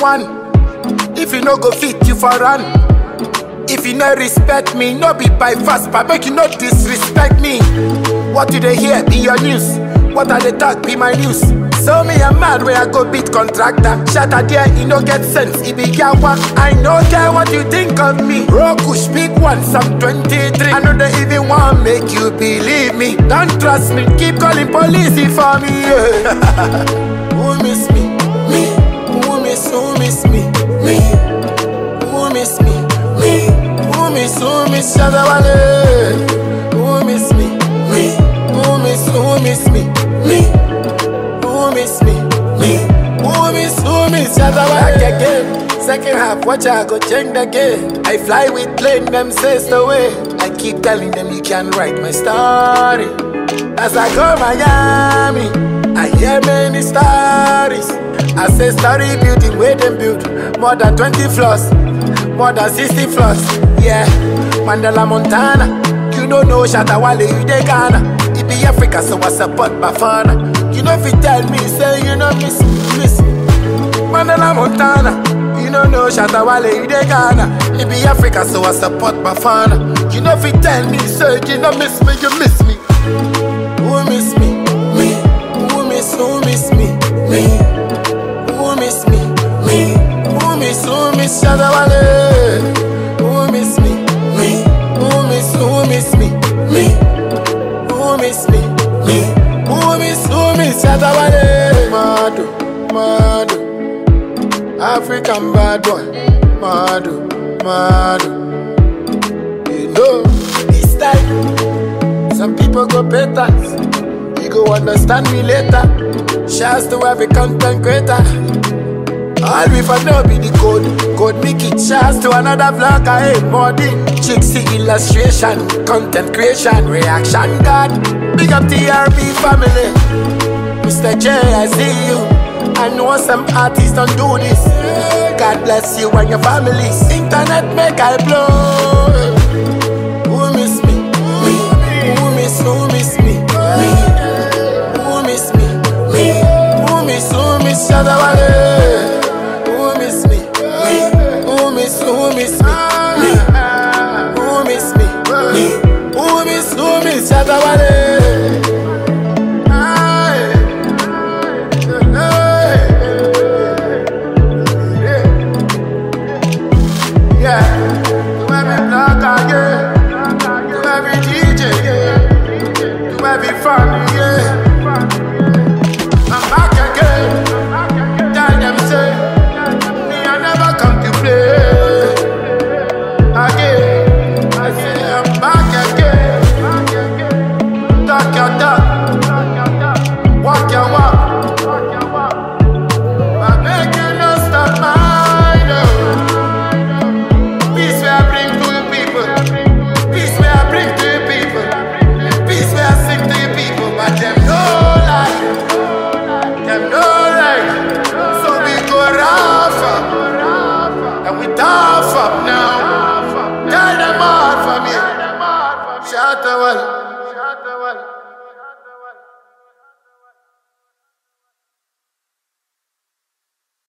one. If you no go fit, you for run. If you no respect me, no be by fast, but make you no disrespect me. What do they hear? Be your news. What are they talk? Be my news. So me a mad where I go beat contractor. Shatter there, he no get sense. He be yawa. I no care what you think of me. Rokush big one, some 23. I know they even want make you believe me. Don't trust me, keep calling police for me. Yeah. Who miss me? Me. Who miss me? Me. Who miss me? Me. Who miss Shadawale? Who miss me? Me. Who miss me? Me. Who miss me? Me. Who miss Shadawale? Back again. Second half, watch I go change the game. I fly with plane, them says the way. I keep telling them you can write my story. As I go Miami, I hear many stories. I say story building where them build more than 20 floors, more than 60 floors. Yeah, Mandela Montana, you don't know Shatawale, you de Ghana. It be Africa, so I support Bafana. You know if you tell me, say you know miss me. Mandela Montana, you don't know Shatawale, you de Ghana. It be Africa, so I support Bafana. You know if you tell me, say you know miss me, you miss me. Who miss me? Me. Who miss me? Me. Who miss me? Me. Who miss Shadawale? Who miss me? Me. Who miss me? Me. Who miss me? Me. Who miss Shadawale? Madu, African bad boy. Madu. You know, this time, some people go pay tax. You go understand me later. Shouts to every content creator. All we for know be the code make it. Shouts to another vlogger, hey, modding. Chicksy illustration, content creation, reaction God. Big up TRB family. Mr. J, I see you. I know some artists don't do this. God bless you and your families. Internet make I blow. Who miss me? Me. Who miss me? Me. Who miss me? Me. Who miss Shadawale?